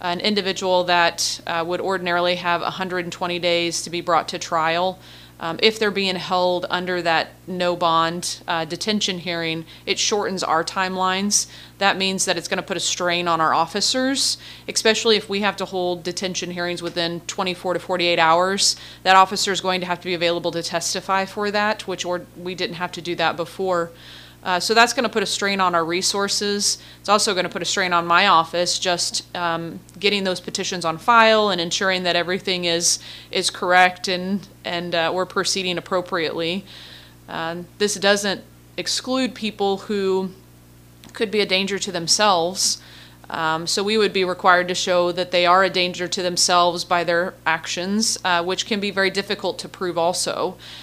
an individual that would ordinarily have 120 days to be brought to trial. If they're being held under that no bond detention hearing, it shortens our timelines. That means that it's going to put a strain on our officers, especially if we have to hold detention hearings within 24 to 48 hours. That officer is going to have to be available to testify for that, which we didn't have to do that before. So that's going to put a strain on our resources. It's also going to put a strain on my office, just getting those petitions on file and ensuring that everything is correct and we're proceeding appropriately. This doesn't exclude people who could be a danger to themselves. So we would be required to show that they are a danger to themselves by their actions, which can be very difficult to prove also.